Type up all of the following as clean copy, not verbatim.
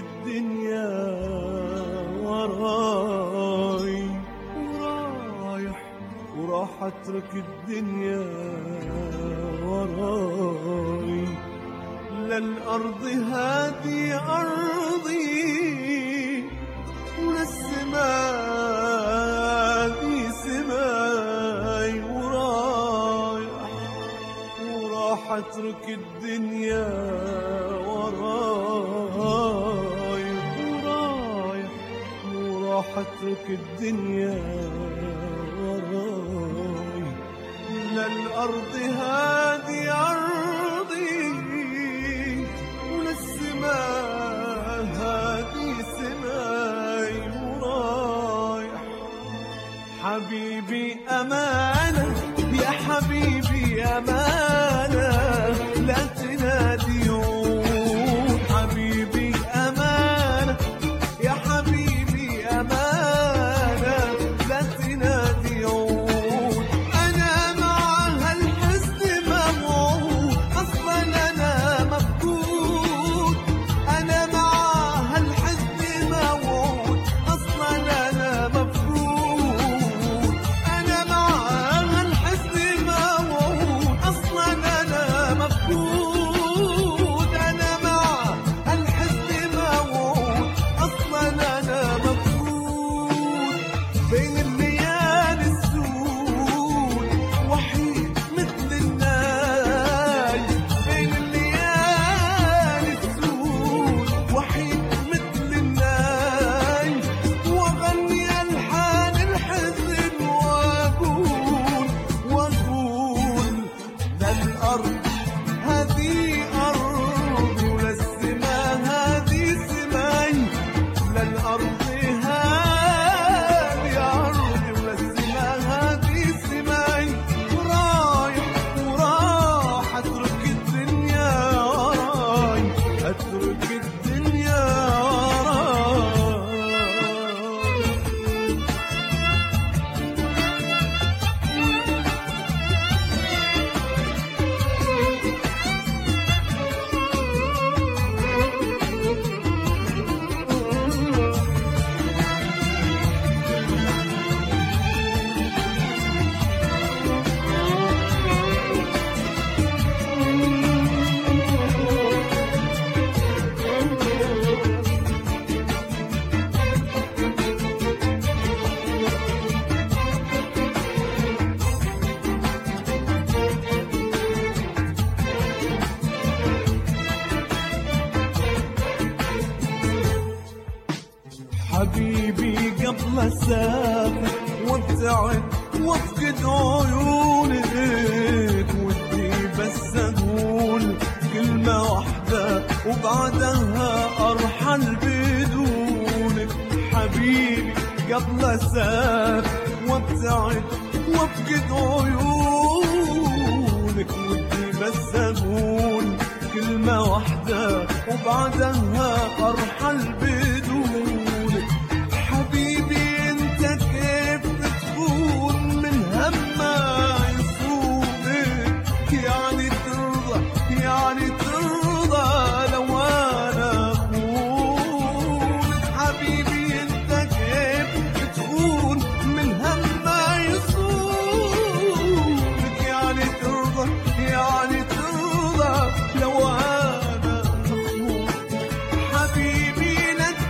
الدنيا وراي، وراح اترك الدنيا وراي، للأرض هذه أرضي وللسماء دي سماي، وراح اترك الدنيا وراي، وراح اترك الدنيا وراي، للأرض هذه أرضي وللسماء هذه سماي، ورايح حبيبي أمانة يا حبيبي أمانة لا تنادي يوم، حبيبي أمانة يا حبيبي أمانة لا تنادي يوم، أنا مع هالحزن مموت أصلا أنا مفقود، أنا مع هالحزن مموت أصلا أنا مفقود، أنا مع هالحزن مموت أصلا أنا مفقود، أنا مع هالحزن مموت أصلا أنا مفقود، بين الليالي السود وحيد مثل الناي، بين الليالي السود وحيد مثل الناي، وأغني ألحان الحزن وأقول للأرض هذه أرض وللسماء هذه سماي، للأرض هذه أرض وللسماء هذه سماي، وراح أترك الدنيا وراي، أترك الدنيا وراي. حبيبي قبل اسافر وابتعد وافقد عيونك، ودي بس اقول كلمة واحدة وبعدها ارحل بدونك، حبيبي قبل اسافر وابتعد وافقد عيونك، ودي بس اقول كلمة واحدة وبعدها ارحل بدونك، حبيبي انت كيف تكون من هم ما يصومك، يعني ترضى لو انا اخونك، حبيبي انت كيف تكون من هم ما يصومك، يعني ترضى لو انا اخونك، حبيبي لك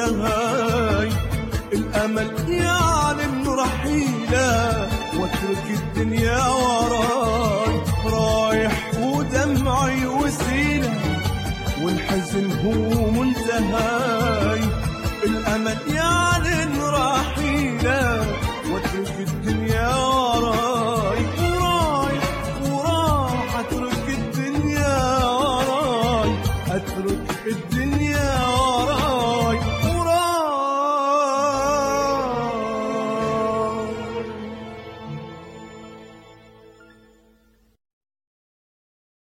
منتهاي. الأمل يعلم رحيلة واترك الدنيا وراي، رايح ودمعي وسيلة والحزن هو منتهاي. الأمل يعلم